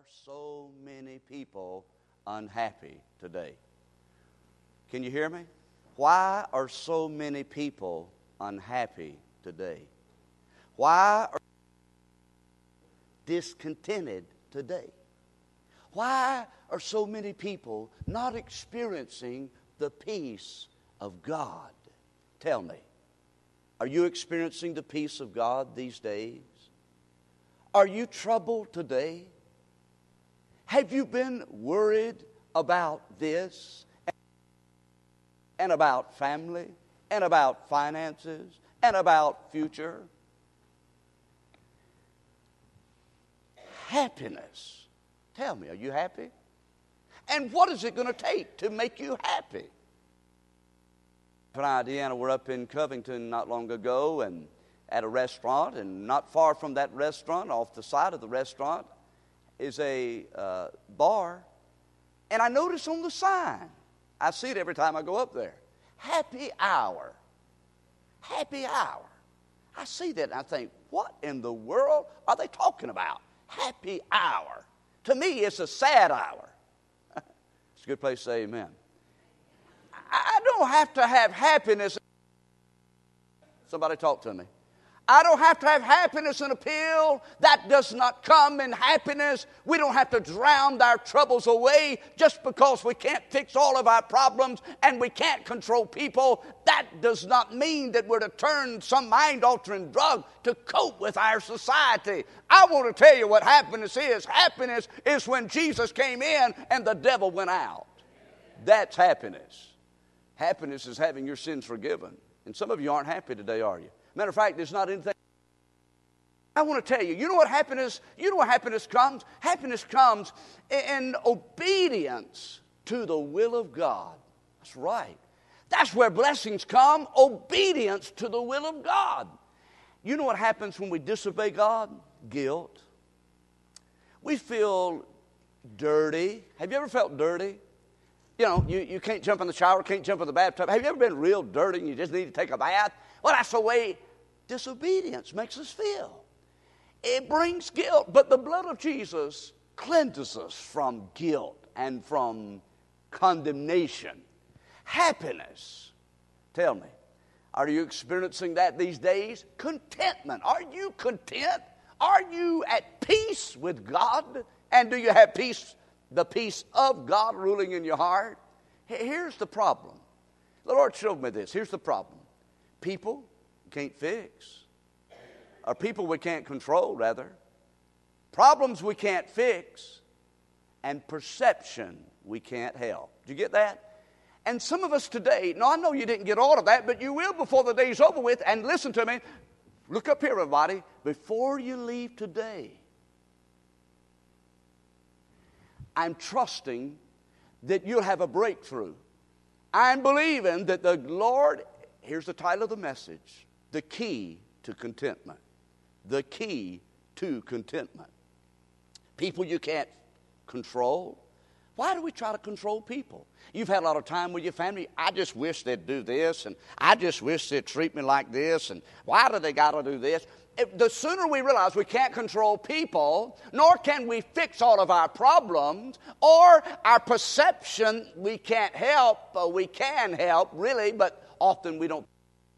so many people unhappy today? Can you hear me? Why are so many people unhappy today? Why are discontented today? Why are so many people not experiencing the peace of God? Tell me, are you experiencing the peace of God these days? Are you troubled today? Have you been worried about this and about family and about finances and about future? Happiness. Tell me, are you happy? And what is it going to take to make you happy? And Deanna were up in Covington not long ago and at a restaurant, and not far from that restaurant, off the side of the restaurant, is a bar. And I notice on the sign, I see it every time I go up there, happy hour. Happy hour. I see that and I think, what in the world are they talking about? Happy hour. To me, it's a sad hour. It's a good place to say amen. I don't have to have happiness. Somebody talk to me. I don't have to have happiness in a pill. That does not come in happiness. We don't have to drown our troubles away just because we can't fix all of our problems and we can't control people. That does not mean that we're to turn some mind-altering drug to cope with our society. I want to tell you what happiness is. Happiness is when Jesus came in and the devil went out. That's happiness. Happiness is having your sins forgiven. And some of you aren't happy today, are you? Matter of fact, there's not anything. I want to tell you, you know what happiness comes? Happiness comes in obedience to the will of God. That's right. That's where blessings come, obedience to the will of God. You know what happens when we disobey God? Guilt. We feel dirty. Have you ever felt dirty? You know, you can't jump in the shower, can't jump in the bathtub. Have you ever been real dirty and you just need to take a bath? Well, that's the way disobedience makes us feel. It brings guilt, but the blood of Jesus cleanses us from guilt and from condemnation. Happiness. Tell me, are you experiencing that these days? Contentment. Are you content? Are you at peace with God? And do you have peace, the peace of God ruling in your heart? Here's the problem. The Lord showed me this. Here's the problem. People can't fix. Or people we can't control, rather. Problems we can't fix. And perception we can't help. Did you get that? And some of us today, now I know you didn't get all of that, but you will before the day's over with. And listen to me. Look up here, everybody. Before you leave today, I'm trusting that you'll have a breakthrough. I'm believing that the Lord, here's the title of the message, the key to contentment. The key to contentment. People you can't control. Why do we try to control people? You've had a lot of time with your family. I just wish they'd do this, and I just wish they'd treat me like this, and why do they got to do this? The sooner we realize we can't control people, nor can we fix all of our problems, or our perception we can't help, or we can help, really, but often we don't.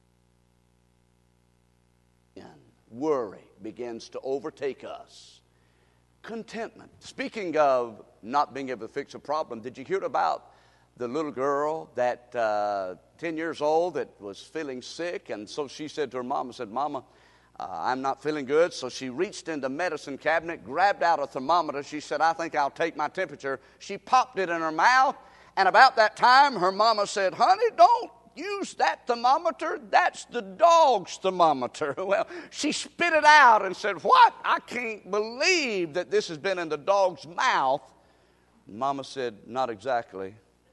Worry begins to overtake us. Contentment. Speaking of not being able to fix a problem, did you hear about the little girl that 10 years old that was feeling sick? And so she said to her mama, Mama, I'm not feeling good. So she reached in the medicine cabinet, grabbed out a thermometer. She said, I think I'll take my temperature. She popped it in her mouth. And about that time, her mama said, honey, don't use that thermometer. That's the dog's thermometer. Well, she spit it out and said, what? I can't believe that this has been in the dog's mouth. Mama said, not exactly.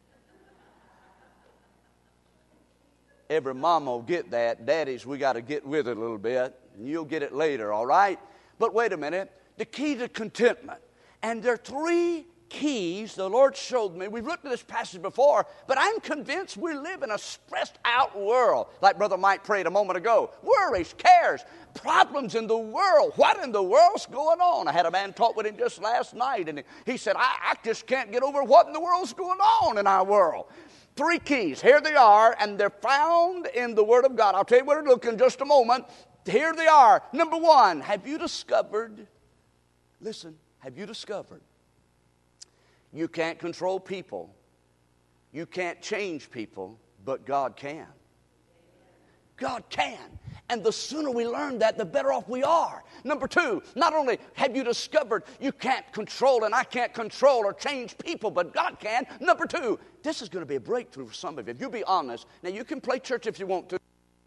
Every mama will get that. Daddies, we got to get with it a little bit. And you'll get it later, all right? But wait a minute. The key to contentment. And there are three keys the Lord showed me. We've looked at this passage before, but I'm convinced we live in a stressed out world. Like Brother Mike prayed a moment ago. Worries, cares, problems in the world. What in the world's going on? I had a man talk with him just last night, and he said, I just can't get over what in the world's going on in our world. 3 keys. Here they are, and they're found in the Word of God. I'll tell you where to look in just a moment. Here they are. Number 1, have you discovered, listen, have you discovered you can't control people, you can't change people, but God can? God can. And the sooner we learn that, the better off we are. Number 2, not only have you discovered you can't control and I can't control or change people, but God can. Number 2, this is going to be a breakthrough for some of you. If you'll be honest, now you can play church if you want to.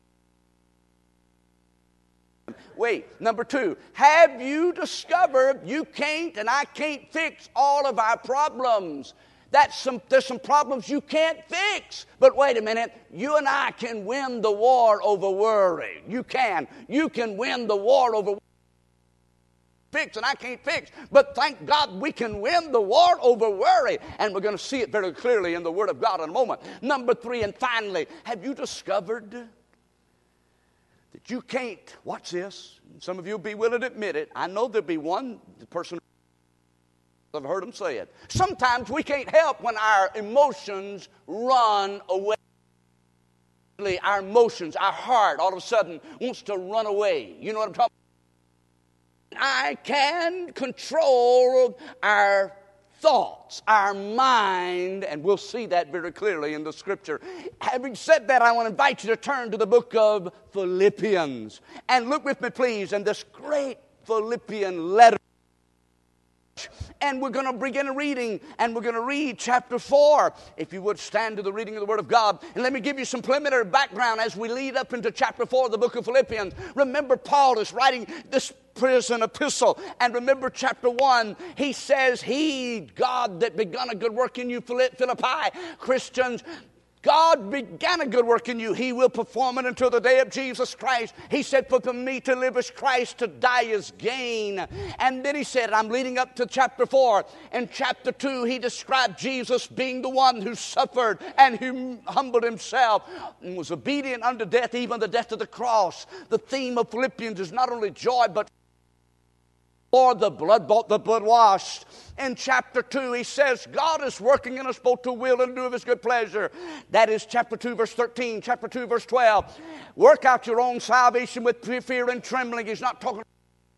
Wait, number 2, have you discovered you can't and I can't fix all of our problems? There's some problems you can't fix. But wait a minute, you and I can win the war over worry. You can win the war over fix and I can't fix. But thank God we can win the war over worry. And we're going to see it very clearly in the Word of God in a moment. Number 3, and finally, have you discovered that you can't, watch this, some of you will be willing to admit it. I know there'll be one person, I've heard them say it. Sometimes we can't help when our emotions run away. Our emotions, our heart, all of a sudden wants to run away. You know what I'm talking about? I can control our thoughts, our mind, and we'll see that very clearly in the Scripture. Having said that, I want to invite you to turn to the book of Philippians. And look with me, please, in this great Philippian letter. And we're going to begin a reading, and we're going to read chapter 4. If you would stand to the reading of the Word of God. And let me give you some preliminary background as we lead up into chapter 4 of the book of Philippians. Remember, Paul is writing this prison epistle. And remember chapter 1, he says, God that begun a good work in you, Philippi, Christians, God began a good work in you. He will perform it until the day of Jesus Christ. He said, for me to live is Christ, to die is gain. And then he said, I'm leading up to chapter 4. In chapter 2, he described Jesus being the one who suffered and who humbled himself and was obedient unto death, even the death of the cross. The theme of Philippians is not only joy, but for the blood bought, the blood washed. In chapter 2, he says, God is working in us both to will and do of his good pleasure. That is chapter 2, verse 13. Chapter 2, verse 12. Work out your own salvation with fear and trembling. He's not talking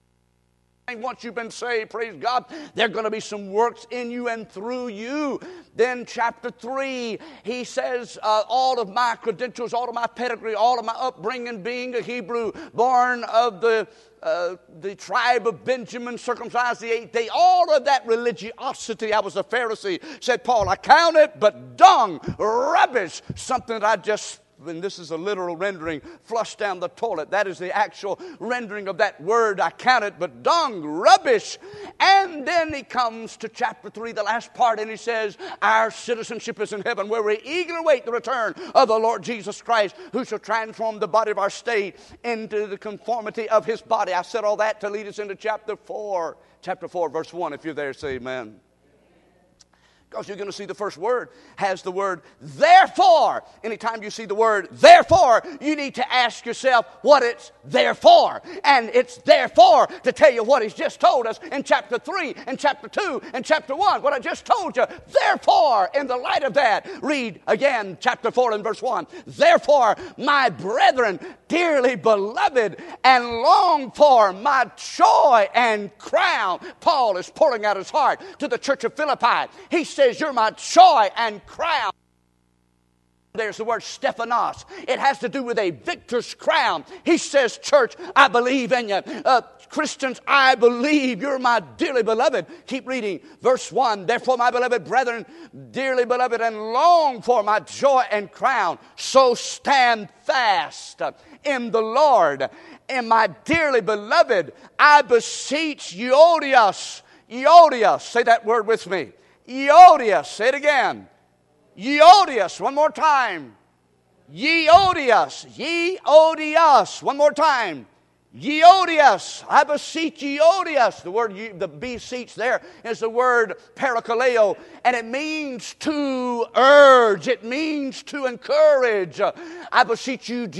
once you've been saved, praise God, there are going to be some works in you and through you. Then chapter 3, he says, all of my credentials, all of my pedigree, all of my upbringing, being a Hebrew, born of the tribe of Benjamin, circumcised the 8th day, all of that religiosity, I was a Pharisee, said Paul, I count it but dung, rubbish, something that I just, and this is a literal rendering, flush down the toilet. That is the actual rendering of that word. I count it, but dung, rubbish. And then he comes to chapter 3, the last part, and he says, our citizenship is in heaven, where we eagerly await the return of the Lord Jesus Christ, who shall transform the body of our state into the conformity of his body. I said all that to lead us into chapter 4. Chapter 4, verse 1. If you're there, say amen. Because you're going to see the first word has the word therefore. Anytime you see the word therefore, you need to ask yourself what it's there for. And it's therefore to tell you what he's just told us in chapter 3 and chapter 2 and chapter 1. What I just told you. Therefore, in the light of that, read again chapter 4 and verse 1. Therefore, my brethren, dearly beloved and longed for, my joy and crown. Paul is pouring out his heart to the church of Philippi. He says, you're my joy and crown. There's the word Stephanos. It has to do with a victor's crown. He says, church, I believe in you. Christians, I believe you're my dearly beloved. Keep reading. Verse 1, therefore, my beloved brethren, dearly beloved, and long for my joy and crown. So stand fast in the Lord. And my dearly beloved, I beseech Euodias. Euodias, say that word with me. Euodias, say it again. Euodias, one more time. Euodias, Euodias, one more time. Euodias, I beseech Euodias. The word, the beseech there is the word parakaleo, and it means to urge. It means to encourage. I beseech you,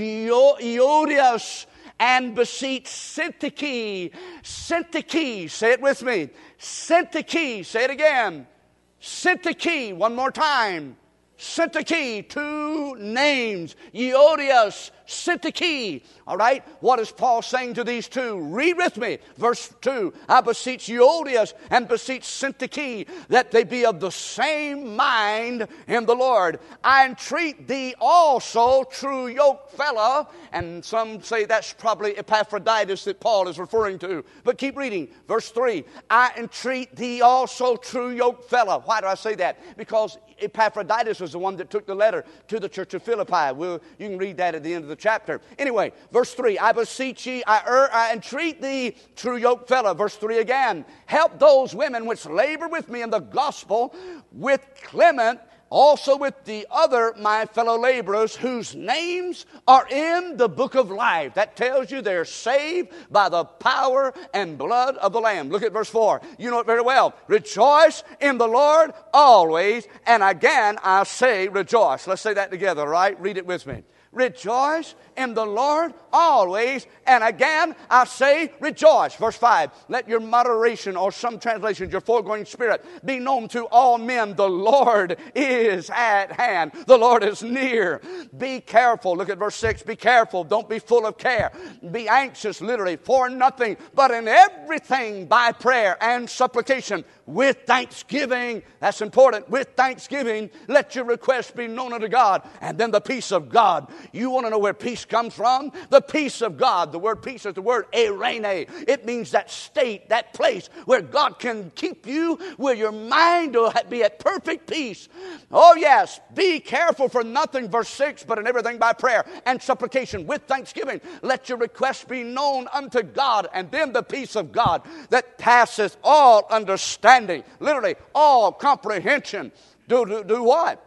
Euodias, and beseech Syntyche. Syntyche, say it with me. Syntyche, say it again. Syntyche, one more time. Syntyche, two names. Euodias, Syntyche. All right, what is Paul saying to these two? Read with me. Verse 2. I beseech Euodias and beseech Syntyche that they be of the same mind in the Lord. I entreat thee also, true yoke fellow. And some say that's probably Epaphroditus that Paul is referring to. But keep reading. Verse 3. I entreat thee also, true yoke fellow. Why do I say that? Because Epaphroditus was the one that took the letter to the church of Philippi. You can read that at the end of the chapter. Anyway, verse 3, I beseech ye, I entreat thee, true yoke fellow. Verse 3 again, help those women which labor with me in the gospel, with Clement, also with the other my fellow laborers, whose names are in the book of life. That tells you they're saved by the power and blood of the Lamb. Look at verse 4. You know it very well. Rejoice in the Lord always, and again I say rejoice. Let's say that together, right? Read it with me. Rejoice in the Lord always, and again I say rejoice. Verse 5, let your moderation, or some translations, your foregoing spirit, be known to all men. The Lord is at hand. The Lord is near. Be careful. Look at verse 6. Be careful. Don't be full of care. Be anxious, literally, for nothing, but in everything by prayer and supplication with thanksgiving. That's important. With thanksgiving, let your requests be known unto God, and then the peace of God. You want to know where peace comes from? The peace of God. The word peace is the word eirene. It means that state, that place where God can keep you, where your mind will be at perfect peace. Oh yes, be careful for nothing, verse 6, but in everything by prayer and supplication with thanksgiving. Let your requests be known unto God, and then the peace of God that passeth all understanding. Literally, all comprehension. Do what?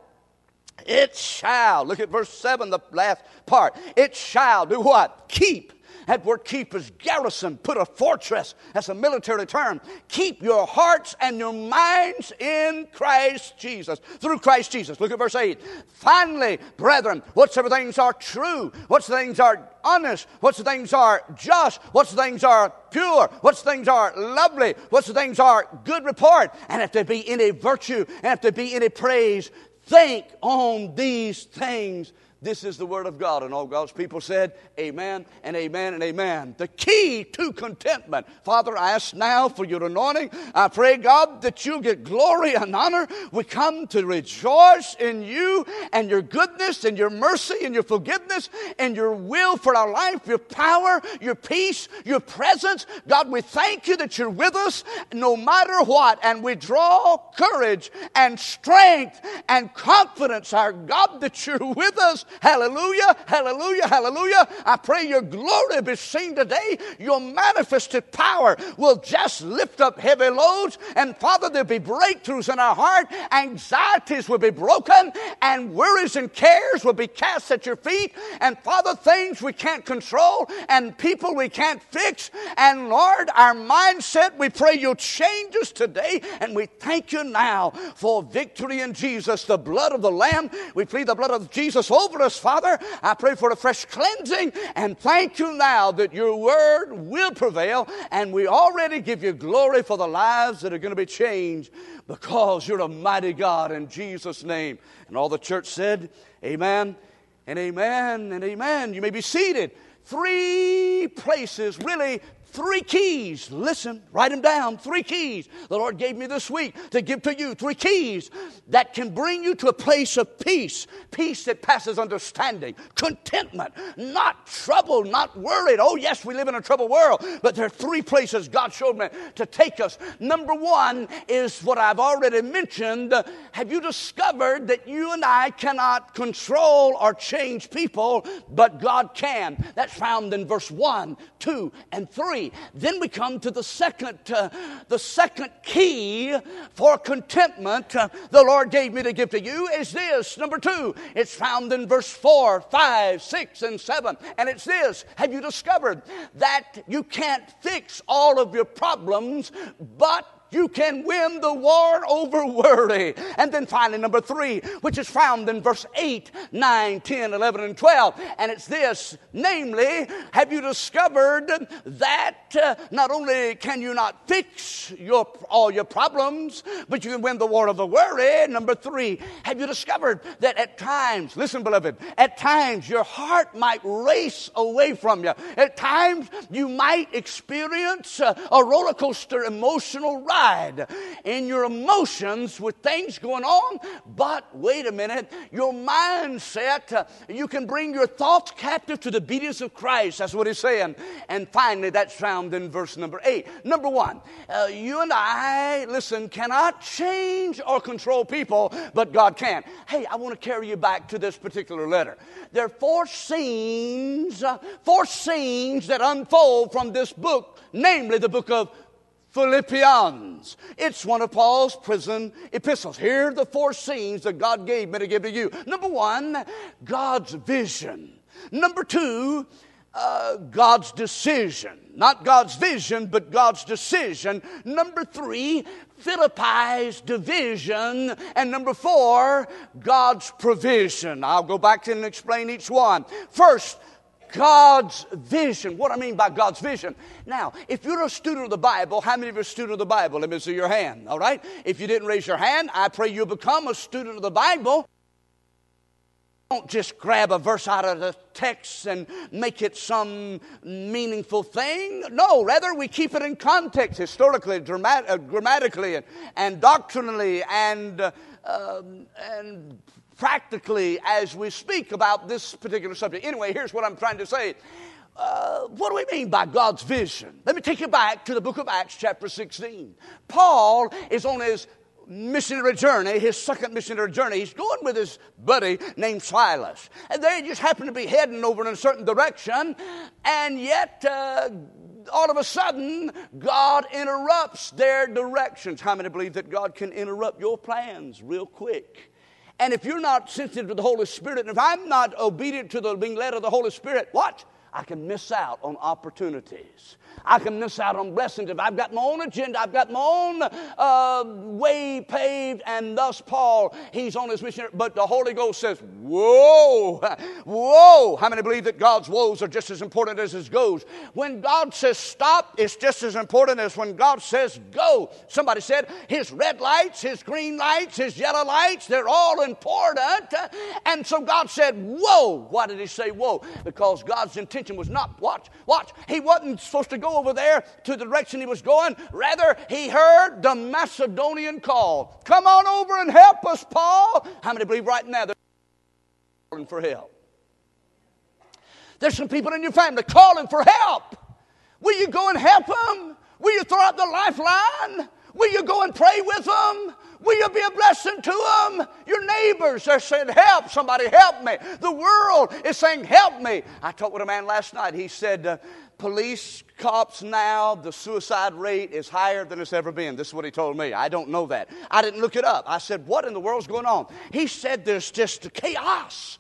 It shall, look at verse 7, the last part. It shall do what? Keep. That word keep is garrison, put a fortress. That's a military term. Keep your hearts and your minds in Christ Jesus, through Christ Jesus. Look at verse 8. Finally, brethren, whatsoever things are true, whatsoever things are honest, whatsoever things are just, whatsoever things are pure, whatsoever things are lovely, whatsoever things are good report, and if there be any virtue, and if there be any praise, think on these things. This is the word of God. And all God's people said, amen and amen and amen. The key to contentment. Father, I ask now for your anointing. I pray, God, that you get glory and honor. We come to rejoice in you and your goodness and your mercy and your forgiveness and your will for our life, your power, your peace, your presence. God, we thank you that you're with us no matter what. And we draw courage and strength and confidence, our God, that you're with us. Hallelujah, hallelujah, hallelujah. I pray your glory be seen today. Your manifested power will just lift up heavy loads. And Father, there'll be breakthroughs in our heart. Anxieties will be broken. And worries and cares will be cast at your feet. And Father, things we can't control and people we can't fix. And Lord, our mindset, we pray you'll change us today. And we thank you now for victory in Jesus, the blood of the Lamb. We plead the blood of Jesus over us, Father. I pray for a fresh cleansing, and thank you now that your word will prevail, and we already give you glory for the lives that are going to be changed because you're a mighty God in Jesus' name. And all the church said, amen and amen and amen. You may be seated. 3 places, really 3 keys. Listen, write them down. 3 keys the Lord gave me this week to give to you. 3 keys that can bring you to a place of peace. Peace that passes understanding. Contentment. Not troubled, not worried. Oh, yes, we live in a troubled world. But there are 3 places God showed me to take us. Number 1 is what I've already mentioned. Have you discovered that you and I cannot control or change people, but God can? That's found in verse 1, 2, and 3. 3. Then we come to the second key for contentment the Lord gave me to give to you is this. Number 2, it's found in verse 4, 5, 6, and 7. And it's this. Have you discovered that you can't fix all of your problems, but you can win the war over worry? And then finally, number 3, which is found in verse 8, 9, 10, 11, and 12. And it's this, namely, have you discovered that not only can you not fix all your problems, but you can win the war over worry? Number 3, have you discovered that at times, listen, beloved, at times your heart might race away from you. At times you might experience a roller coaster emotional ride in your emotions with things going on, but wait a minute, your mindset, you can bring your thoughts captive to the obedience of Christ. That's what he's saying. And finally, that's found in verse number 8. Number 1, you and I, listen, cannot change or control people, but God can. Hey, I want to carry you back to this particular letter. There are 4 scenes that unfold from this book, namely the book of Philippians. It's one of Paul's prison epistles. Here are the 4 scenes that God gave me to give to you. Number 1, God's vision. Number 2, God's decision. Not God's vision, but God's decision. Number 3, Philippi's division. And number 4, God's provision. I'll go back and explain each one. First, God's vision. What I mean by God's vision. Now, if you're a student of the Bible, how many of you are a student of the Bible? Let me see your hand, all right? If you didn't raise your hand, I pray you'll become a student of the Bible. Don't just grab a verse out of the text and make it some meaningful thing. No, rather we keep it in context, historically, grammatically, and doctrinally, and practically as we speak about this particular subject. Anyway, here's what I'm trying to say. What do we mean by God's vision? Let me take you back to the book of Acts chapter 16. Paul is on his missionary journey, his second missionary journey. He's going with his buddy named Silas. And they just happen to be heading over in a certain direction. And yet, all of a sudden, God interrupts their directions. How many believe that God can interrupt your plans real quick? And if you're not sensitive to the Holy Spirit, and if I'm not obedient to the being led of the Holy Spirit, watch, I can miss out on opportunities. I can miss out on blessings. If I've got my own agenda, I've got my own way paved, and thus Paul, he's on his mission. But the Holy Ghost says, whoa, whoa. How many believe that God's woes are just as important as his goes? When God says stop, it's just as important as when God says go. Somebody said his red lights, his green lights, his yellow lights, they're all important. And so God said, whoa. Why did he say whoa? Because God's intention was not, watch. He wasn't supposed to go over there to the direction he was going. Rather, he heard the Macedonian call. Come on over and help us, Paul. How many believe right now they're calling for help? There's some people in your family calling for help. Will you go and help them? Will you throw out the lifeline? Will you go and pray with them? Will you be a blessing to them? Your neighbors are saying, help, somebody help me. The world is saying, help me. I talked with a man last night. He said, police, cops now, the suicide rate is higher than it's ever been. This is what he told me. I don't know that. I didn't look it up. I said, what in the world's going on? He said there's just chaos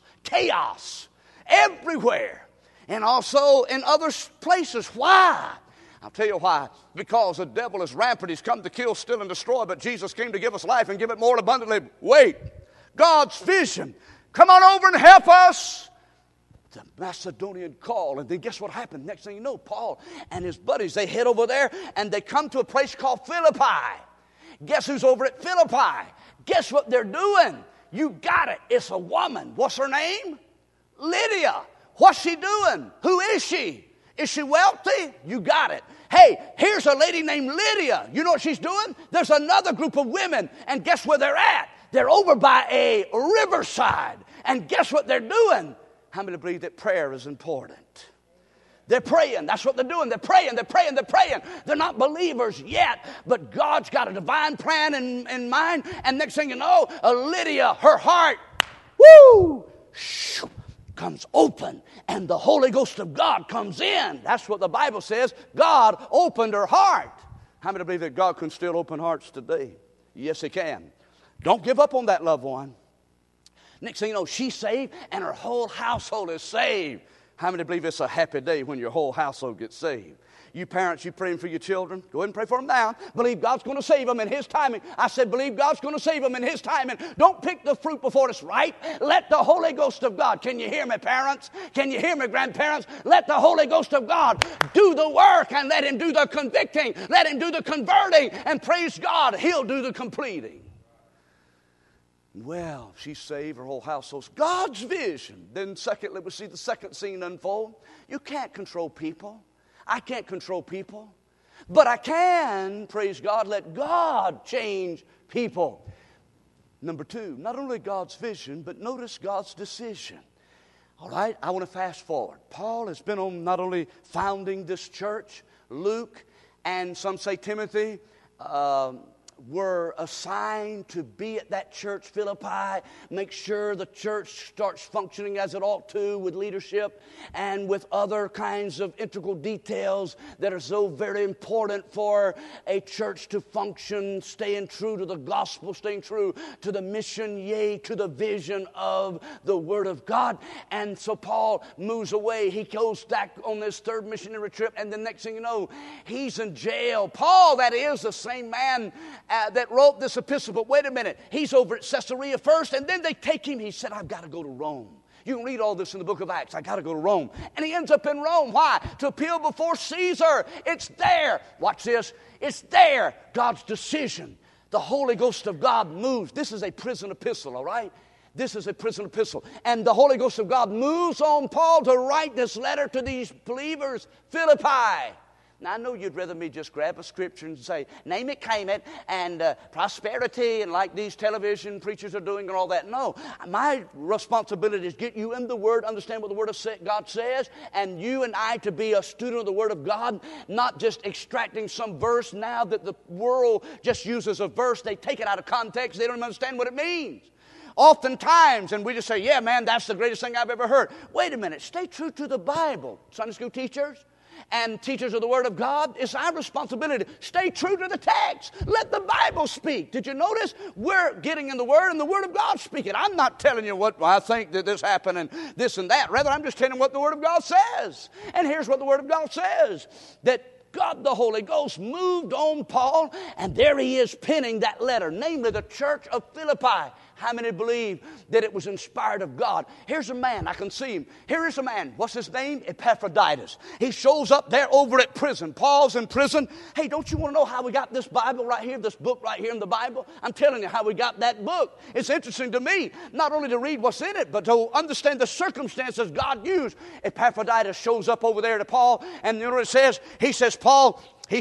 everywhere. And also in other places. Why? I'll tell you why. Because the devil is rampant. He's come to kill, steal, and destroy. But Jesus came to give us life and give it more abundantly. Wait. God's vision. Come on over and help us. The Macedonian call. And then guess what happened? Next thing you know, Paul and his buddies, they head over there and they come to a place called Philippi. Guess who's over at Philippi? Guess what they're doing? You got it. It's a woman. What's her name? Lydia. What's she doing? Who is she? Is she wealthy? You got it. Hey, here's a lady named Lydia. You know what she's doing? There's another group of women, and guess where they're at? They're over by a riverside. And guess what they're doing? How many believe that prayer is important? They're praying. That's what they're doing. They're praying. They're not believers yet, but God's got a divine plan in mind. And next thing you know, Lydia, her heart, woo, comes open and the Holy Ghost of God comes in. That's what the Bible says. God opened her heart. How many believe that God can still open hearts today? Yes, He can. Don't give up on that loved one. Next thing you know, she's saved and her whole household is saved. How many believe it's a happy day when your whole household gets saved? You parents, you praying for your children? Go ahead and pray for them now. Believe God's going to save them in His timing. I said, believe God's going to save them in His timing. Don't pick the fruit before it's ripe. Let the Holy Ghost of God. Can you hear me, parents? Can you hear me, grandparents? Let the Holy Ghost of God do the work and let Him do the convicting. Let Him do the converting. And praise God, He'll do the completing. Well, she's saved, her whole household. God's vision. Then secondly, we see the second scene unfold. You can't control people. I can't control people. But I can, praise God, let God change people. Number two, not only God's vision, but notice God's decision. All right, I want to fast forward. Paul has been on not only founding this church, Luke, and some say Timothy, were assigned to be at that church, Philippi, make sure the church starts functioning as it ought to with leadership and with other kinds of integral details that are so very important for a church to function, staying true to the gospel, staying true to the mission, yea, to the vision of the Word of God. And so Paul moves away. He goes back on this third missionary trip, and the next thing you know, he's in jail. Paul, that is the same man that wrote this epistle, but wait a minute, he's over at Caesarea first, and then they take him. He said, I've got to go to Rome. You can read all this in the book of Acts. I got to go to Rome. And he ends up in Rome. Why? To appeal before Caesar. It's there. Watch this. It's there. God's decision. The Holy Ghost of God moves. This is a prison epistle, all right? This is a prison epistle. And the Holy Ghost of God moves on Paul to write this letter to these believers, Philippi. Now, I know you'd rather me just grab a scripture and say, name it, claim it, and prosperity, and like these television preachers are doing and all that. No, my responsibility is get you in the Word, understand what the Word of God says, and you and I to be a student of the Word of God, not just extracting some verse now that the world just uses a verse. They take it out of context. They don't even understand what it means. Oftentimes, and we just say, yeah, man, that's the greatest thing I've ever heard. Wait a minute. Stay true to the Bible. Sunday school teachers and teachers of the Word of God, it's our responsibility. Stay true to the text. Let the Bible speak. Did you notice? We're getting in the Word and the Word of God speaking. I'm not telling you what I think that this happened and this and that. Rather, I'm just telling you what the Word of God says. And here's what the Word of God says. That God the Holy Ghost moved on Paul, and there he is penning that letter, namely the church of Philippi. How many believe that it was inspired of God? Here's a man, I can see him. Here is a man, what's his name? Epaphroditus. He shows up there over at prison. Paul's in prison. Hey, don't you want to know how we got this Bible right here, this book right here in the Bible? I'm telling you how we got that book. It's interesting to me, not only to read what's in it, but to understand the circumstances God used. Epaphroditus shows up over there to Paul, and you know what it says? He says, Paul,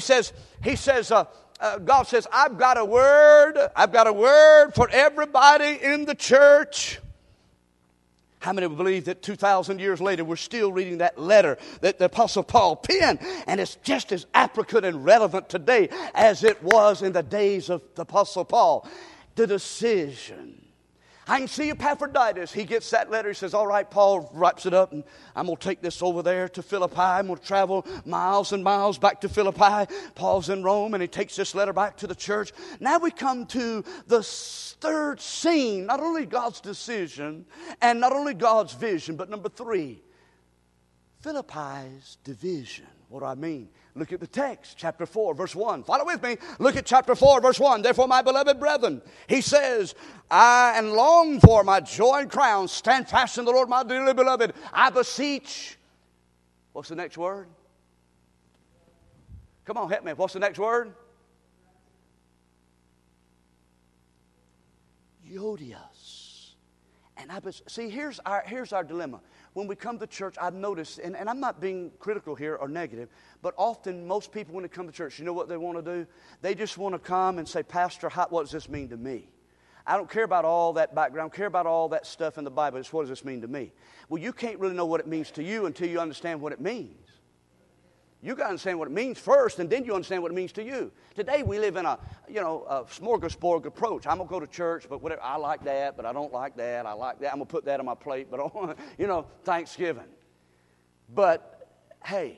God says, I've got a word for everybody in the church. How many believe that 2,000 years later we're still reading that letter that the Apostle Paul penned, and it's just as applicant and relevant today as it was in the days of the Apostle Paul? The decision. I can see Epaphroditus. He gets that letter. He says, all right, Paul wraps it up, and I'm going to take this over there to Philippi. I'm going to travel miles and miles back to Philippi. Paul's in Rome, and he takes this letter back to the church. Now we come to the third scene. Not only God's decision and not only God's vision, but number three, Philippi's division. What do I mean? Look at the text, chapter 4, verse 1. Follow with me. Look at chapter 4, verse 1. Therefore, my beloved brethren, he says, I and long for my joy and crown. Stand fast in the Lord, my dearly beloved. I beseech. What's the next word? Come on, help me. What's the next word? Euodias. And see, here's our dilemma. When we come to church, I've noticed, and I'm not being critical here or negative, but often most people when they come to church, you know what they want to do? They just want to come and say, Pastor, what does this mean to me? I don't care about all that background, care about all that stuff in the Bible. It's what does this mean to me? Well, you can't really know what it means to you until you understand what it means. You got to understand what it means first, and then you understand what it means to you. Today we live in a smorgasbord approach. I'm going to go to church, but whatever, I like that, but I don't like that. I like that. I'm going to put that on my plate, but I don't want, Thanksgiving. But, hey,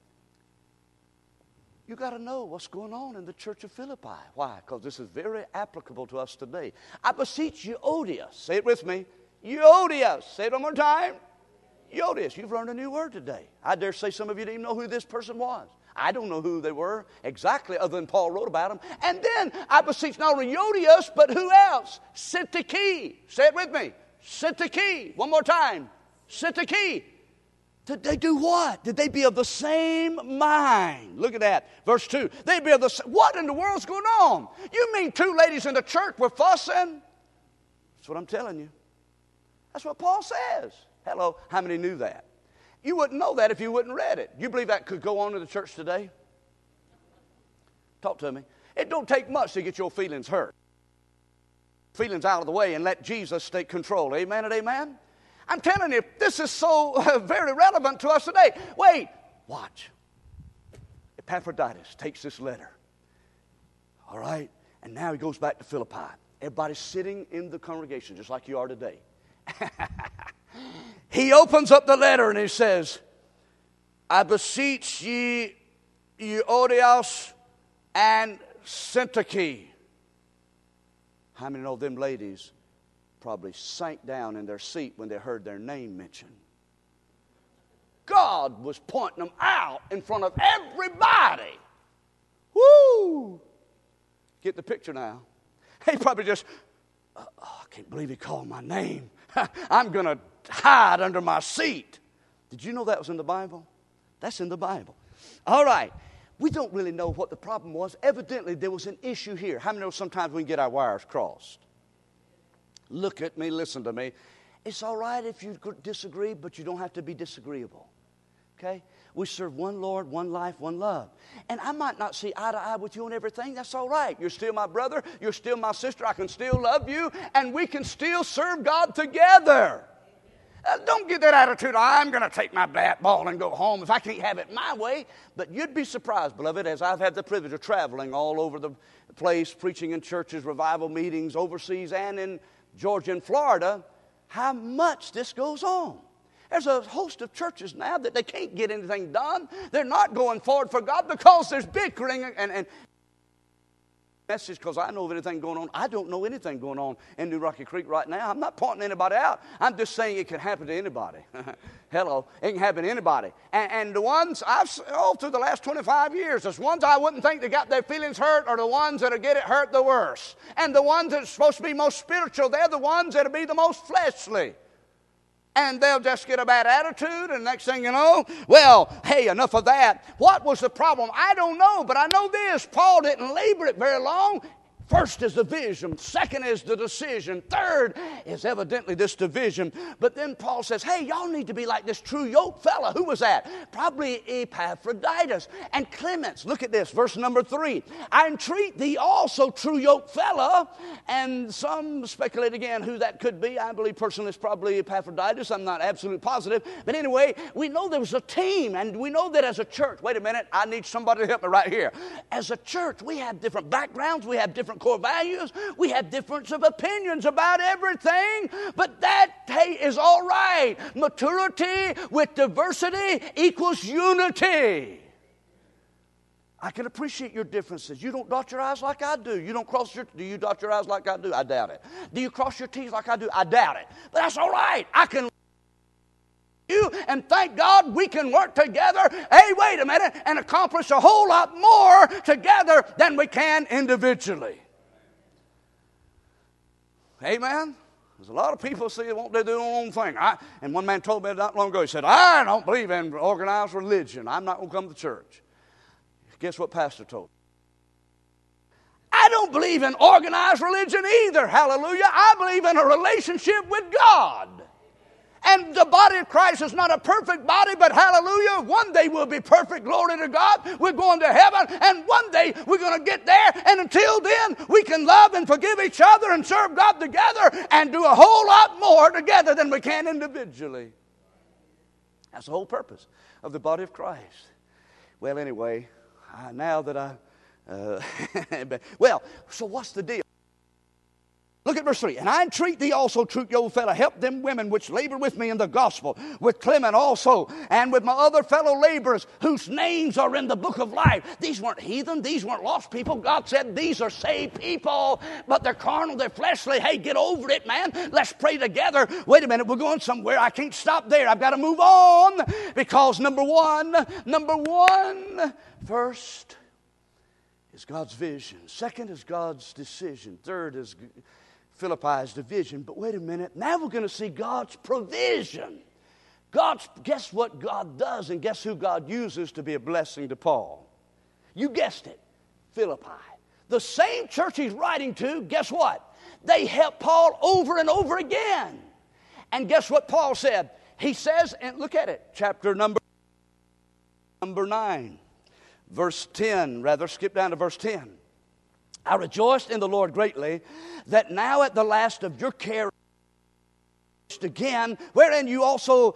you got to know what's going on in the church of Philippi. Why? Because this is very applicable to us today. I beseech you, Euodias. Say it with me. Euodias. Say it one more time. Euodias. You've learned a new word today. I dare say some of you didn't even know who this person was. I don't know who they were exactly, other than Paul wrote about them. And then I beseech not only Euodias, but who else? Syntyche. Say it with me. Syntyche. One more time. Syntyche. Did they do what? Did they be of the same mind? Look at that. Verse 2. They be of the same. What in the world's going on? You mean two ladies in the church were fussing? That's what I'm telling you. That's what Paul says. Hello. How many knew that? You wouldn't know that if you wouldn't read it. You believe that could go on in the church today? Talk to me. It don't take much to get your feelings hurt. Feelings out of the way and let Jesus take control. Amen and amen? I'm telling you, this is so very relevant to us today. Wait, watch. Epaphroditus takes this letter. All right? And now he goes back to Philippi. Everybody's sitting in the congregation just like you are today. He opens up the letter and he says, I beseech ye, Euodias and Syntyche. How many know them ladies probably sank down in their seat when they heard their name mentioned? God was pointing them out in front of everybody. Woo! Get the picture now. He probably just, I can't believe he called my name. I'm going to hide under my seat. Did you know that was in the Bible? That's in the Bible. All right. We don't really know what the problem was. Evidently, there was an issue here. How many know sometimes we can get our wires crossed? Look at me, listen to me. It's all right if you disagree, but you don't have to be disagreeable. Okay? We serve one Lord, one life, one love. And I might not see eye to eye with you on everything. That's all right. You're still my brother. You're still my sister. I can still love you. And we can still serve God together. Don't get that attitude, I'm going to take my bat ball and go home if I can't have it my way. But you'd be surprised, beloved, as I've had the privilege of traveling all over the place, preaching in churches, revival meetings, overseas, and in Georgia and Florida, how much this goes on. There's a host of churches now that they can't get anything done. They're not going forward for God because there's bickering and message, because I know of anything going on. I don't know anything going on in New Rocky Creek right now. I'm not pointing anybody out. I'm just saying it can happen to anybody. Hello. It can happen to anybody. And the ones through the last 25 years, there's ones I wouldn't think that got their feelings hurt are the ones that get it hurt the worst. And the ones that are supposed to be most spiritual, they're the ones that will be the most fleshly. And they'll just get a bad attitude, and next thing you know, well, hey, enough of that. What was the problem? I don't know, but I know this. Paul didn't labor it very long. First is the vision. Second is the decision. Third is evidently this division. But then Paul says, hey, y'all need to be like this true yoke fella. Who was that? Probably Epaphroditus and Clemens. Look at this, verse number 3. I entreat thee also, true yoke fella. And some speculate again who that could be. I believe personally it's probably Epaphroditus. I'm not absolutely positive. But anyway, we know there was a team, and we know that as a church. Wait a minute, I need somebody to help me right here. As a church, we have different backgrounds. We have different core values. We have difference of opinions about everything, but that, hey, is all right. Maturity with diversity equals unity. I can appreciate your differences. You don't dot your I's like I do. You don't do you dot your I's like I do? I doubt it. Do you cross your T's like I do? I doubt it. But that's all right. I can you, and thank God we can work together, hey, wait a minute, and accomplish a whole lot more together than we can individually. Amen? There's a lot of people see they want to do their own thing. And one man told me not long ago, he said, I don't believe in organized religion. I'm not going to come to church. Guess what pastor told me? I don't believe in organized religion either, hallelujah. I believe in a relationship with God. And the body of Christ is not a perfect body, but hallelujah, one day we'll be perfect, glory to God. We're going to heaven, and one day we're going to get there. And until then, we can love and forgive each other and serve God together and do a whole lot more together than we can individually. That's the whole purpose of the body of Christ. Well, anyway, now that well, so what's the deal? Look at verse 3. And I entreat thee also, troop old fellow, help them women which labor with me in the gospel, with Clement also, and with my other fellow laborers, whose names are in the book of life. These weren't heathen. These weren't lost people. God said these are saved people, but they're carnal, they're fleshly. Hey, get over it, man. Let's pray together. Wait a minute, we're going somewhere. I can't stop there. I've got to move on, because number one, first is God's vision. Second is God's decision. Third is Philippi's division. But wait a minute. Now we're going to see God's provision. Guess what God does, and guess who God uses to be a blessing to Paul? You guessed it. Philippi. The same church he's writing to, guess what? They helped Paul over and over again. And guess what Paul said? He says, and look at it, chapter number 9. Verse 10, rather, skip down to verse 10. I rejoiced in the Lord greatly that now at the last of your care again, wherein you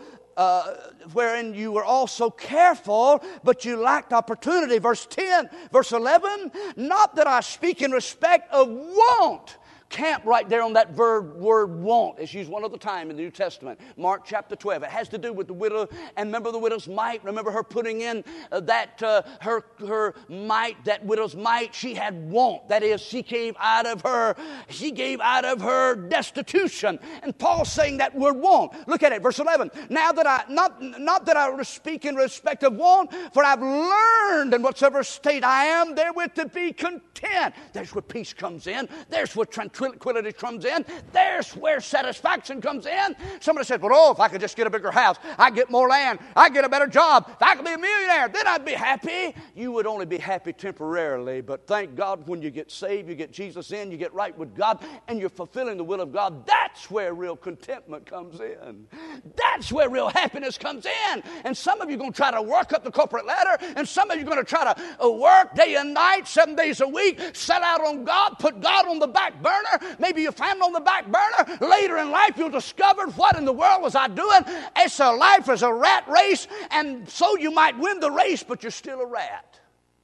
were also careful, but you lacked opportunity. Verse 10, verse 11, not that I speak in respect of want. Camp right there on that word want. It's used one other time in the New Testament. Mark chapter 12. It has to do with the widow. And remember the widow's mite? Remember her putting in her mite, that widow's mite? She had want. That is, she gave out of her destitution. And Paul's saying that word want. Look at it, verse 11. Now that I, not that I speak in respect of want, for I've learned in whatsoever state I am therewith to be content. There's where peace comes in. There's where tranquility comes in. There's where satisfaction comes in. Somebody says, well, if I could just get a bigger house, I'd get more land, I'd get a better job, if I could be a millionaire, then I'd be happy. You would only be happy temporarily, but thank God when you get saved, you get Jesus in, you get right with God, and you're fulfilling the will of God. That's where real contentment comes in. That's where real happiness comes in. And some of you are going to try to work up the corporate ladder, and some of you are going to try to work day and night, 7 days a week, set out on God, put God on the back burner, maybe your family on the back burner. Later in life, you'll discover, what in the world was I doing? Life is a rat race, and so you might win the race, but you're still a rat.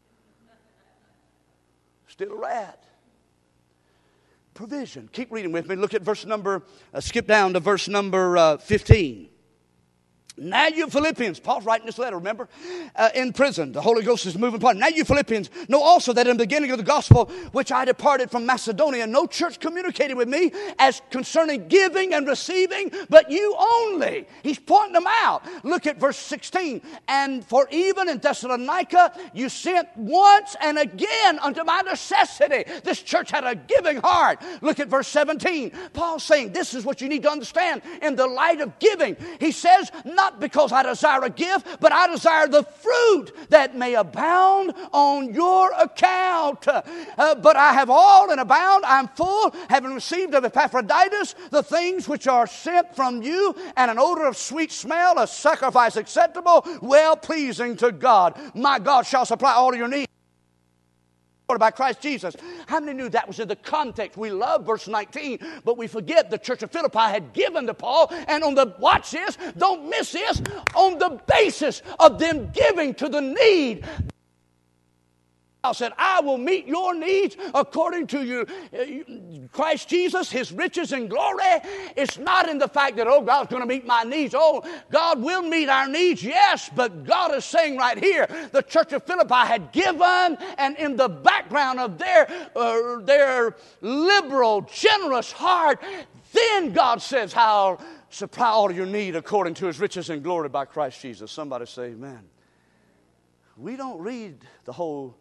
Still a rat. Provision. Keep reading with me. Look at skip down to verse number 15. Now you Philippians, Paul's writing this letter, remember? In prison. The Holy Ghost is moving upon him. Now you Philippians know also that in the beginning of the gospel, which I departed from Macedonia, no church communicated with me as concerning giving and receiving, but you only. He's pointing them out. Look at verse 16. And for even in Thessalonica, you sent once and again unto my necessity. This church had a giving heart. Look at verse 17. Paul's saying this is what you need to understand in the light of giving. He says, not because I desire a gift, but I desire the fruit that may abound on your account. But I have all and abound. I'm full, having received of Epaphroditus the things which are sent from you, and an odor of sweet smell, a sacrifice acceptable, well-pleasing to God. My God shall supply all your needs by Christ Jesus. How many knew that was in the context? We love verse 19, but we forget the church of Philippi had given to Paul, and watch this, don't miss this, on the basis of them giving to the need. I said, I will meet your needs according to Christ Jesus, His riches and glory. It's not in the fact that, God's going to meet my needs. God will meet our needs, yes, but God is saying right here, the church of Philippi had given, and in the background of their liberal, generous heart, then God says, I'll supply all your need according to His riches and glory by Christ Jesus. Somebody say amen. We don't read the whole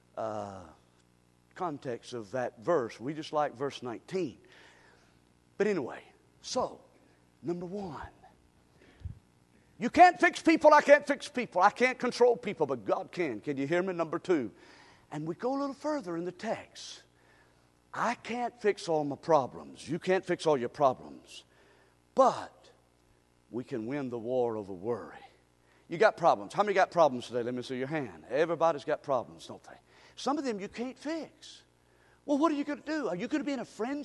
context of that verse. We just like verse 19. But anyway, so, number one, you can't fix people, I can't fix people. I can't control people, but God can. Can you hear me? Number two, and we go a little further in the text. I can't fix all my problems. You can't fix all your problems. But we can win the war over worry. You got problems. How many got problems today? Let me see your hand. Everybody's got problems, don't they? Some of them you can't fix. Well, what are you going to do? Are you going to be in a frenzy?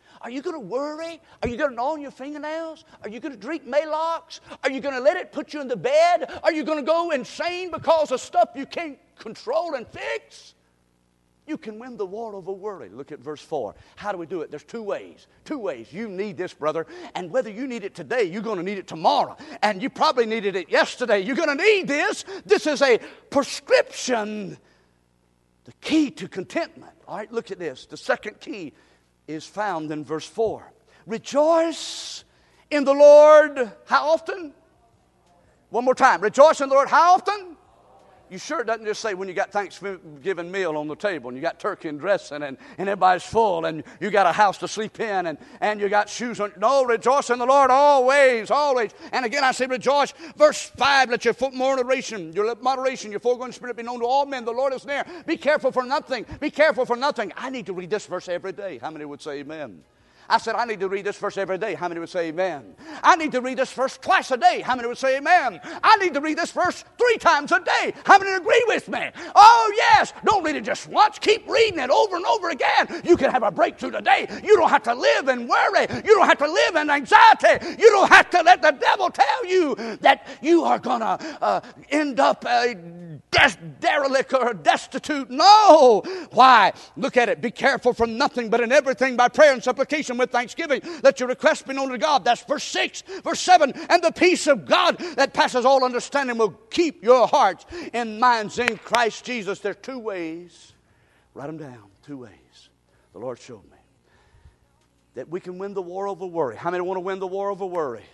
Are you going to worry? Are you going to gnaw on your fingernails? Are you going to drink Maalox? Are you going to let it put you in the bed? Are you going to go insane because of stuff you can't control and fix? You can win the war over worry. Look at verse 4. How do we do it? There's two ways. Two ways. You need this, brother. And whether you need it today, you're going to need it tomorrow. And you probably needed it yesterday. You're going to need this. This is a prescription. The key to contentment. All right, look at this. The second key is found in verse 4. Rejoice in the Lord. How often? One more time. Rejoice in the Lord. How often? You sure it doesn't just say when you got Thanksgiving meal on the table and you got turkey and dressing and everybody's full and you got a house to sleep in and you got shoes on. No, rejoice in the Lord always, always. And again I say rejoice. Verse 5, let your moderation, your foregoing spirit be known to all men. The Lord is near. Be careful for nothing. Be careful for nothing. I need to read this verse every day. How many would say amen? I said, I need to read this verse every day. How many would say amen? I need to read this verse twice a day. How many would say amen? I need to read this verse 3 times a day. How many agree with me? Oh, yes. Don't read it just once. Keep reading it over and over again. You can have a breakthrough today. You don't have to live in worry. You don't have to live in anxiety. You don't have to let the devil tell you that you are going to end up a derelict or destitute. No. Why? Look at it. Be careful for nothing, but in everything by prayer and supplication with thanksgiving, let your requests be known to God. That's verse 6. Verse 7, and the peace of God that passes all understanding will keep your hearts and minds in Christ Jesus. There's 2 ways. Write them down. 2 ways. The Lord showed me that we can win the war over worry. How many want to win the war over worry?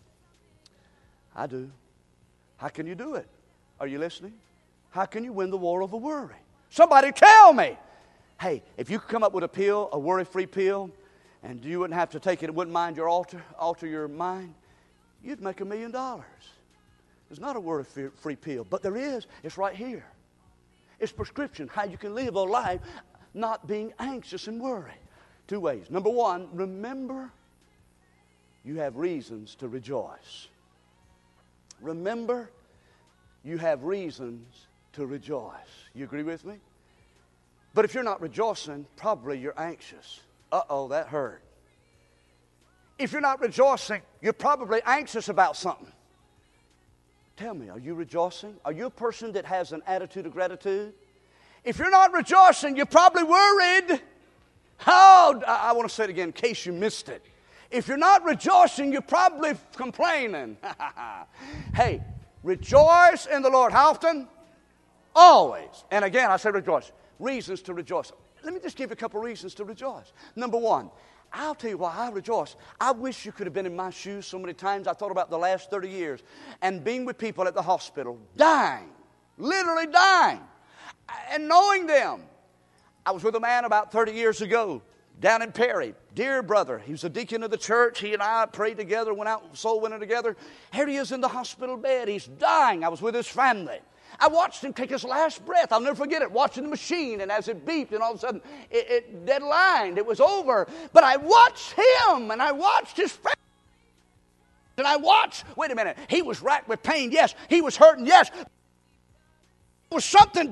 I do. How can you do it? Are you listening? How can you win the war over worry? Somebody tell me. Hey, if you could come up with a pill, a worry-free pill, and you wouldn't have to take it, it wouldn't mind your alter your mind, you'd make $1 million. There's not a worry-free pill, but there is. It's right here. It's prescription, how you can live a life not being anxious and worry. 2 ways. Number 1, remember you have reasons to rejoice. Remember you have reasons to rejoice. You agree with me? But if you're not rejoicing, probably you're anxious. Uh-oh, that hurt. If you're not rejoicing, you're probably anxious about something. Tell me, are you rejoicing? Are you a person that has an attitude of gratitude? If you're not rejoicing, you're probably worried. Oh, I want to say it again in case you missed it. If you're not rejoicing, you're probably complaining. Hey, rejoice in the Lord. How often? Always. And again, I say rejoice. Reasons to rejoice. Let me just give you a couple reasons to rejoice. Number 1, I'll tell you why I rejoice. I wish you could have been in my shoes so many times. I thought about the last 30 years and being with people at the hospital, dying, literally dying, and knowing them. I was with a man about 30 years ago down in Perry, dear brother. He was a deacon of the church. He and I prayed together, went out soul winning together. Here he is in the hospital bed. He's dying. I was with his family. I watched him take his last breath. I'll never forget it, watching the machine, and as it beeped, and all of a sudden, it deadlined. It was over. But I watched him, and I watched his family. And I watched, wait a minute, he was racked with pain, yes. He was hurting, yes. There was something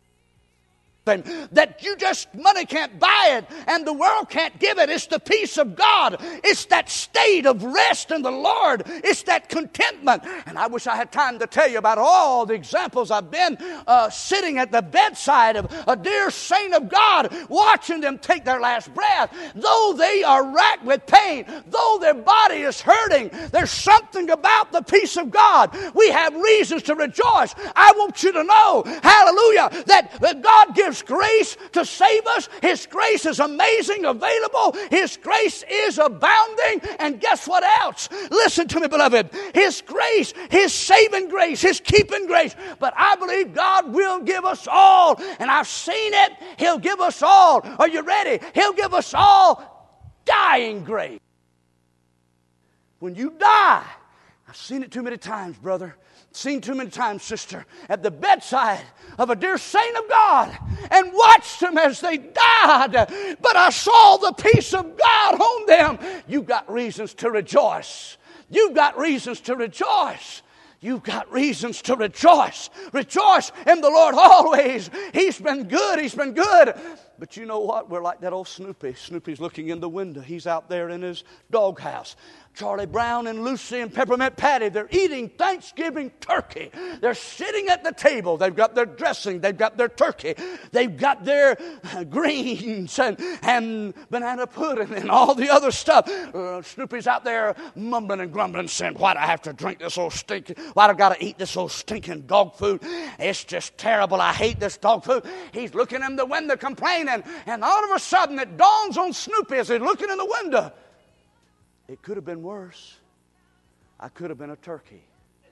that you just, money can't buy it and the world can't give it. It's the peace of God. It's that state of rest in the Lord. It's that contentment. And I wish I had time to tell you about all the examples I've been sitting at the bedside of a dear saint of God, watching them take their last breath. Though they are racked with pain, though their body is hurting, there's something about the peace of God. We have reasons to rejoice. I want you to know, hallelujah, that God gives grace to save us. His grace is amazing, available. His grace is abounding. And guess what else? Listen to me, beloved. His grace, His saving grace, His keeping grace. But I believe God will give us all. And I've seen it. He'll give us all. Are you ready? He'll give us all dying grace. When you die, I've seen it too many times, brother. Seen too many times, sister, at the bedside of a dear saint of God and watched them as they died. But I saw the peace of God on them. You've got reasons to rejoice. You've got reasons to rejoice. You've got reasons to rejoice. Rejoice in the Lord always. He's been good. He's been good. But you know what? We're like that old Snoopy. Snoopy's looking in the window. He's out there in his doghouse. Charlie Brown and Lucy and Peppermint Patty, they're eating Thanksgiving turkey. They're sitting at the table. They've got their dressing. They've got their turkey. They've got their greens and banana pudding and all the other stuff. Snoopy's out there mumbling and grumbling, saying, why'd I have to drink this old stinking, why'd I got to eat this old stinking dog food? It's just terrible. I hate this dog food. He's looking in the window complaining, and all of a sudden it dawns on Snoopy as he's looking in the window. It could have been worse. I could have been a turkey.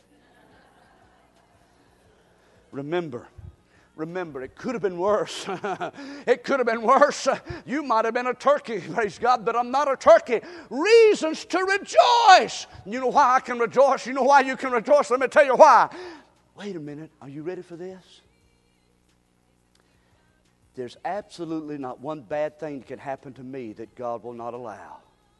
Remember, it could have been worse. It could have been worse. You might have been a turkey, praise God, but I'm not a turkey. Reasons to rejoice. You know why I can rejoice? You know why you can rejoice? Let me tell you why. Wait a minute. Are you ready for this? There's absolutely not one bad thing that can happen to me that God will not allow.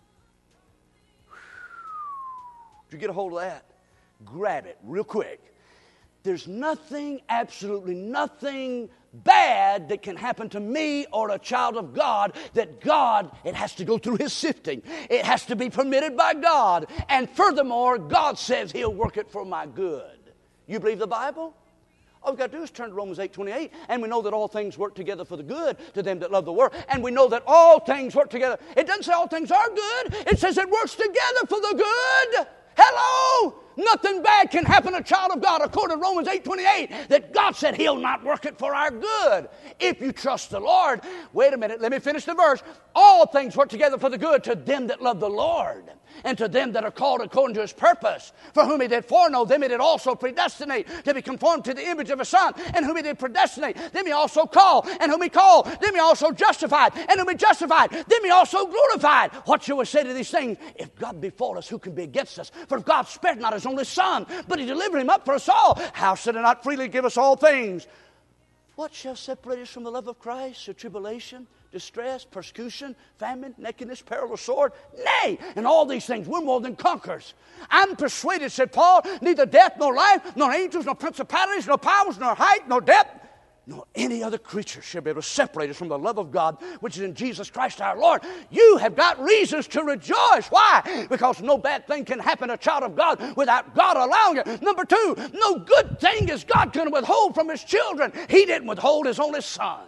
Did you get a hold of that? Grab it real quick. There's nothing, absolutely nothing bad that can happen to me or a child of God that God, it has to go through His sifting. It has to be permitted by God. And furthermore, God says He'll work it for my good. You believe the Bible? All we've got to do is turn to Romans 8:28, and we know that all things work together for the good to them that love the Lord. And we know that all things work together. It doesn't say all things are good. It says it works together for the good. Hello? Nothing bad can happen to a child of God according to Romans 8:28 that God said He'll not work it for our good if you trust the Lord. Wait a minute, let me finish the verse. All things work together for the good to them that love the Lord and to them that are called according to His purpose. For whom He did foreknow, them He did also predestinate to be conformed to the image of His Son. And whom He did predestinate, them He also called. And whom He called, them He also justified. And whom He justified, them He also glorified. What shall we say to these things? If God be for us, who can be against us? For if God spared not His only Son, but He delivered Him up for us all, how should He not freely give us all things? What shall separate us from the love of Christ? Or tribulation, distress, persecution, famine, nakedness, peril, or sword? Nay, in all these things we're more than conquerors. I'm persuaded, said Paul, neither death, nor life, nor angels, nor principalities, nor powers, nor height, nor depth, nor any other creature shall be able to separate us from the love of God, which is in Jesus Christ our Lord. You have got reasons to rejoice. Why? Because no bad thing can happen to a child of God without God allowing it. Number two, no good thing is God going to withhold from His children. He didn't withhold His only Son.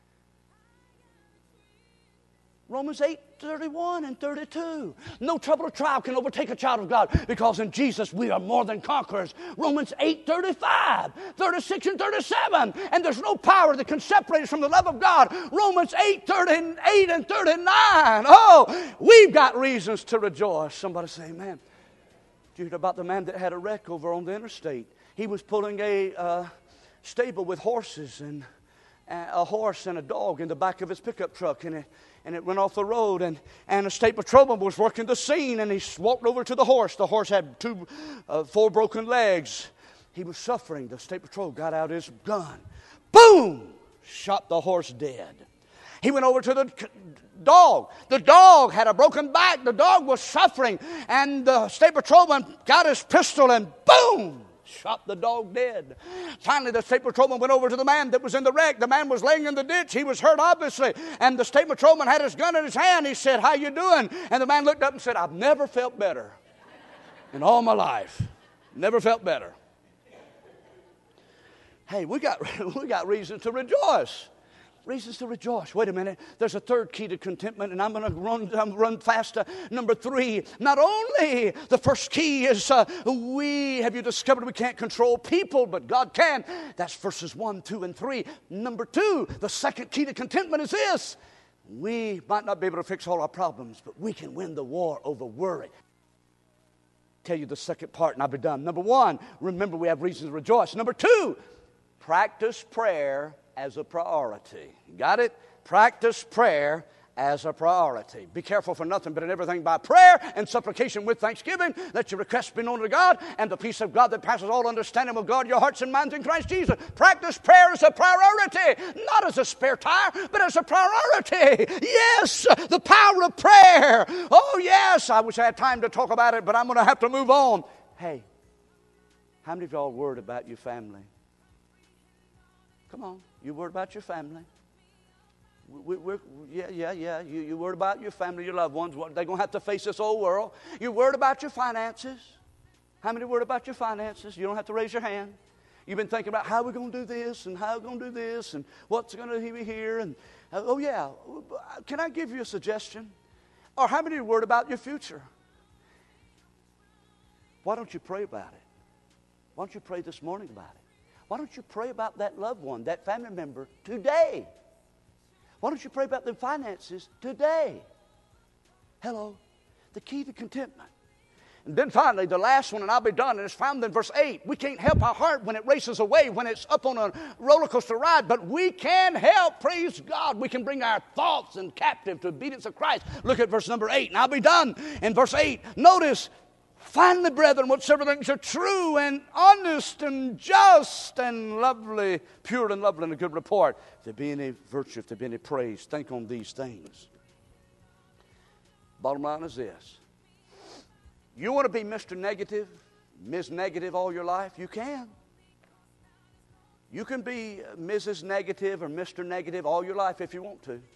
Romans 8:31 and 32. No trouble or trial can overtake a child of God because in Jesus we are more than conquerors. Romans 8:35, 36 and 37. And there's no power that can separate us from the love of God. Romans 8:38 and 39. Oh, we've got reasons to rejoice. Somebody say amen. Did you hear about the man that had a wreck over on the interstate? He was pulling a stable with horses and a horse and a dog in the back of his pickup truck, and it went off the road, and a state patrolman was working the scene, and he walked over to the horse. The horse had four broken legs. He was suffering. The state patrol got out his gun. Boom! Shot the horse dead. He went over to the dog. The dog had a broken back. The dog was suffering, and the state patrolman got his pistol, and boom! Shot the dog dead. Finally, the state patrolman went over to the man that was in the wreck. The man was laying in the ditch. He was hurt, obviously. And the state patrolman had his gun in his hand. He said, "How you doing?" And the man looked up and said, "I've never felt better in all my life. Never felt better." Hey, we got reason to rejoice. Reasons to rejoice. Wait a minute. There's a third key to contentment, and I'm going to run faster. Number three, not only the first key is have you discovered we can't control people, but God can. That's verses 1, 2, and 3. Number two, the second key to contentment is this. We might not be able to fix all our problems, but we can win the war over worry. Tell you the second part, and I'll be done. Number one, remember we have reasons to rejoice. Number two, practice prayer as a priority. Got it? Practice prayer as a priority. Be careful for nothing, but in everything by prayer and supplication with thanksgiving, let your requests be known to God, and the peace of God that passes all understanding will guard your hearts and minds in Christ Jesus. Practice prayer as a priority, not as a spare tire, but as a priority. Yes, the power of prayer. Oh, yes, I wish I had time to talk about it, but I'm going to have to move on. Hey, how many of y'all worried about your family? Come on, you worried about your family? Yeah. You're worried about your family, your loved ones. They're going to have to face this old world. You're worried about your finances. How many are worried about your finances? You don't have to raise your hand. You've been thinking about how we're going to do this and how we're going to do this and what's going to be here. And oh, yeah. Can I give you a suggestion? Or how many are worried about your future? Why don't you pray about it? Why don't you pray this morning about it? Why don't you pray about that loved one, that family member today? Why don't you pray about the finances today? Hello. The key to contentment. And then finally, the last one, and I'll be done, and it's found in verse 8. We can't help our heart when it races away, when it's up on a roller coaster ride, but we can help, praise God. We can bring our thoughts and captive to obedience of Christ. Look at verse number 8, and I'll be done. In verse 8, notice, finally, brethren, whatsoever things are true and honest and just and lovely, pure and lovely, and a good report. If there be any virtue, if there be any praise, think on these things. Bottom line is this. You want to be Mr. Negative, Ms. Negative all your life? You can. You can be Mrs. Negative or Mr. Negative all your life if you want to.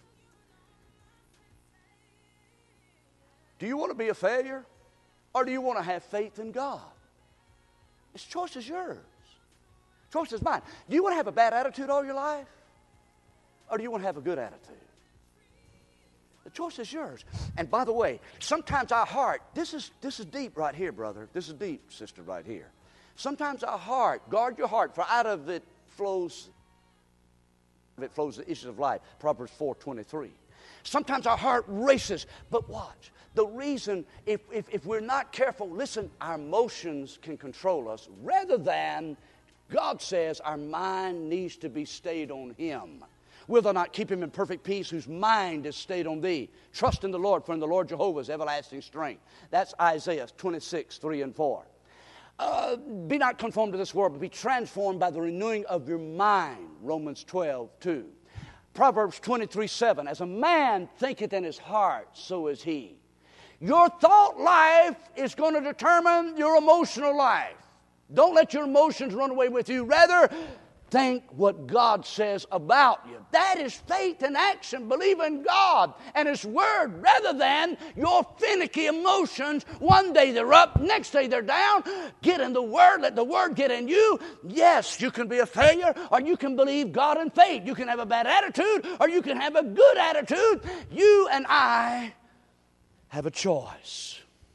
Do you want to be a failure? Or do you want to have faith in God? This choice is yours. Choice is mine. Do you want to have a bad attitude all your life? Or do you want to have a good attitude? The choice is yours. And by the way, sometimes our heart, this is deep right here, brother. This is deep, sister, right here. Sometimes our heart, guard your heart, for out of it flows the issues of life. Proverbs 4:23. Sometimes our heart races, but watch. The reason, if we're not careful, listen, our emotions can control us rather than, God says, our mind needs to be stayed on Him. Will thou not keep him in perfect peace whose mind is stayed on thee? Trust in the Lord, for in the Lord Jehovah is everlasting strength. That's Isaiah 26:3-4. Be not conformed to this world, but be transformed by the renewing of your mind. Romans 12:2. Proverbs 23:7. As a man thinketh in his heart, so is he. Your thought life is going to determine your emotional life. Don't let your emotions run away with you. Rather, think what God says about you. That is faith in action. Believe in God and His Word rather than your finicky emotions. One day they're up, next day they're down. Get in the Word. Let the Word get in you. Yes, you can be a failure or you can believe God in faith. You can have a bad attitude or you can have a good attitude. You and I have a choice.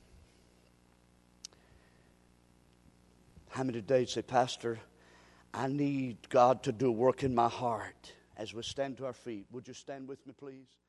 How many days say, Pastor, I need God to do a work in my heart. As we stand to our feet, would you stand with me, please?